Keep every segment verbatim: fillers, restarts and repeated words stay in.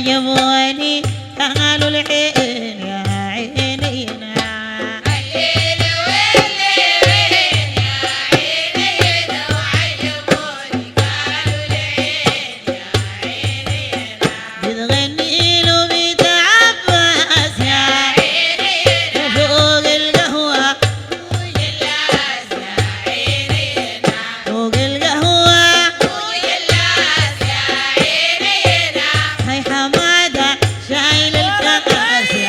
عجبوني قالوا العين يا عينينا الليل والليل يا عينينا وعجبوني قالوا العين يا عينينا بتغني له بنت عباس يا عينينا فوق القهوة وجلاس يا عينينا فوق القهوة وجلاس يا عينينا هاي حمادة شايل الكاس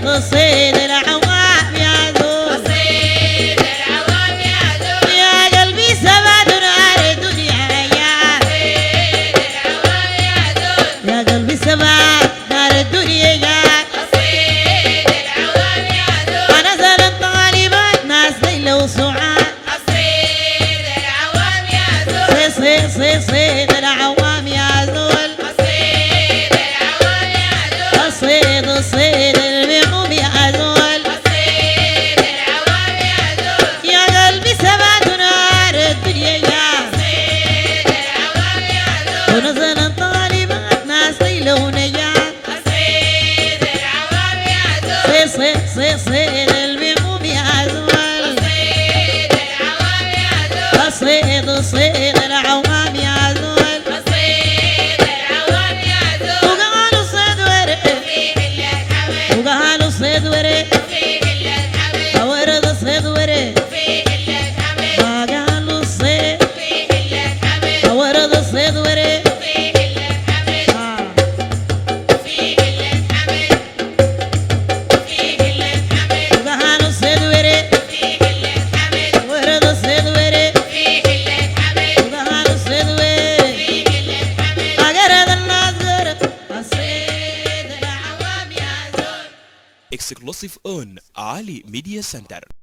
صيد صيد العوام يا زول صيد العوام يا زول يا قلبي سبع نار الدنيا يا صيد العوام يا زول يا قلبي سبع نار الدنيا يا صيد العوام يا زول ونزل الطالبات ناس ليلة وسعاد صيد العوام يا زول صيد صيد صيد العوام يا زول صيد العوام يا زول صيد صيد المعوم يا زول صيد العوام يا زول يا قلبي سبع نار الدنيا يا صيد العوام يا زول ونزل الطالبات ناس ليلة ونجاة صيد العوام يا زول صيد صيد صيد صيد المعوم يا زول صيد العوام يا زول صيد صيد العوام يا زول صيد العوام يا زول وقالوا صيد ورق فيه اللي الحمل وقالوا صيد ورق فيه اللي الحمل ورد صيد ورق فيه اللي الحمل وقالوا صيد فيه اللي الحمل ورد صيد ورق فيه اللي الحمل فيه اللي الحمل فيه اللي الحمل وقالوا صيد ورق فيه اللي الحمل ورد صيد ورق فيه اللي الحمل وقالوا صيد ورق فيه اللي الحمل أقرد الناس غرق صيد العوام يا زول Exclusive on Ali Media Center.